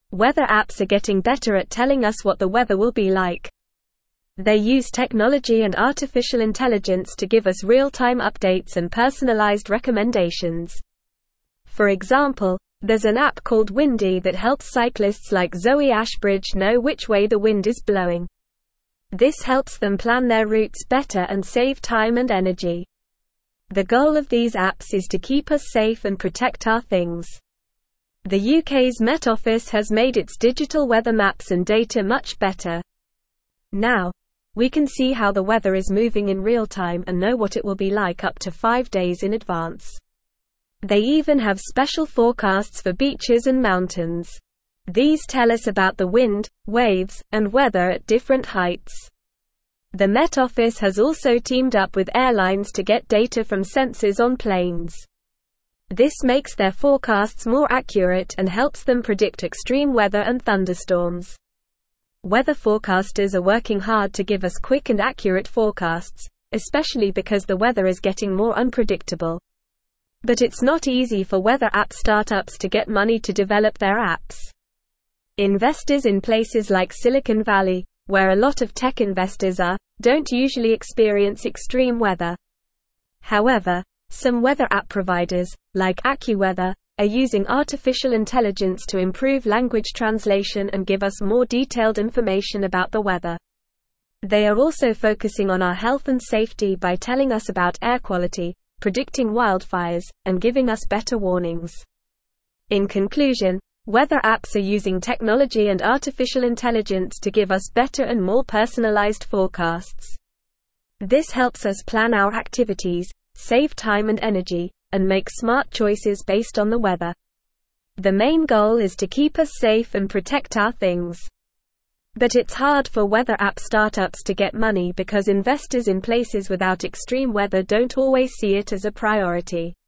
Weather apps are getting better at telling us what the weather will be like. They use technology and artificial intelligence to give us real-time updates and personalized recommendations. For example, there's an app called Windy that helps cyclists like Zoe Ashbridge know which way the wind is blowing. This helps them plan their routes better and save time and energy. The goal of these apps is to keep us safe and protect our things. The UK's Met Office has made its digital weather maps and data much better. Now, we can see how the weather is moving in real time and know what it will be like up to 5 days in advance. They even have special forecasts for beaches and mountains. These tell us about the wind, waves, and weather at different heights. The Met Office has also teamed up with airlines to get data from sensors on planes. This makes their forecasts more accurate and helps them predict extreme weather and thunderstorms. Weather forecasters are working hard to give us quick and accurate forecasts, especially because the weather is getting more unpredictable. But it's not easy for weather app startups to get money to develop their apps. Investors in places like Silicon Valley, where a lot of tech investors are, don't usually experience extreme weather. However, some weather app providers, like AccuWeather, are using artificial intelligence to improve language translation and give us more detailed information about the weather. They are also focusing on our health and safety by telling us about air quality, predicting wildfires, and giving us better warnings. In conclusion, weather apps are using technology and artificial intelligence to give us better and more personalized forecasts. This helps us plan our activities, save time and energy, and make smart choices based on the weather. The main goal is to keep us safe and protect our things. But it's hard for weather app startups to get money because investors in places without extreme weather don't always see it as a priority.